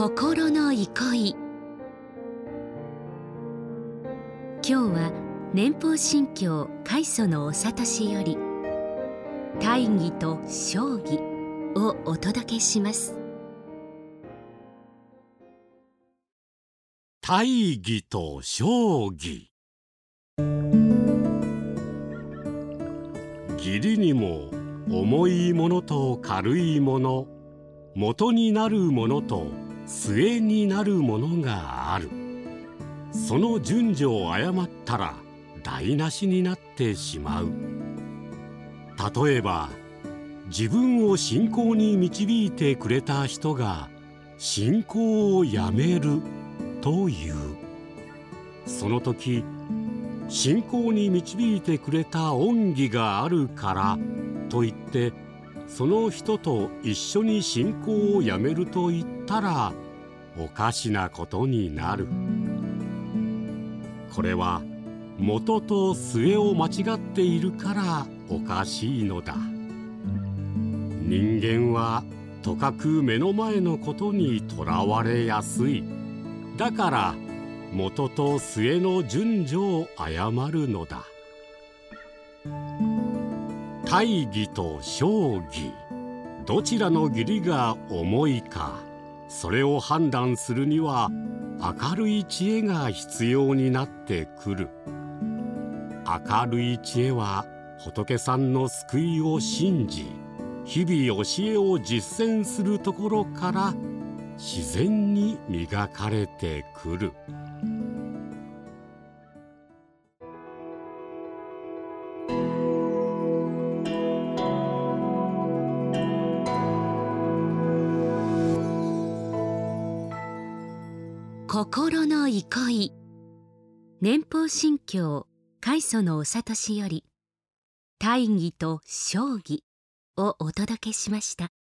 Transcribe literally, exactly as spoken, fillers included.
心の憩い。今日は年俸新教開祖のお諭しより大義と正義をお届けします。 大義と正義。義理にも重いものと軽いもの、元になるものと末になるものがある。その順序を誤ったら台無しになってしまう。例えば、自分を信仰に導いてくれた人が信仰をやめるという。その時、信仰に導いてくれた恩義があるからと言ってその人と一緒に信仰をやめると言ったらおかしなことになる。これは元と末を間違っているからおかしいのだ。人間はとかく目の前のことにとらわれやすい。だから元と末の順序を誤るのだ。大義と正義、どちらの義理が重いか、それを判断するには明るい知恵が必要になってくる。明るい知恵は仏さんの救いを信じ、日々教えを実践するところから自然に磨かれてくる。 心の憩い。年俸新教開祖のお諭しより大義と正義をお届けしました。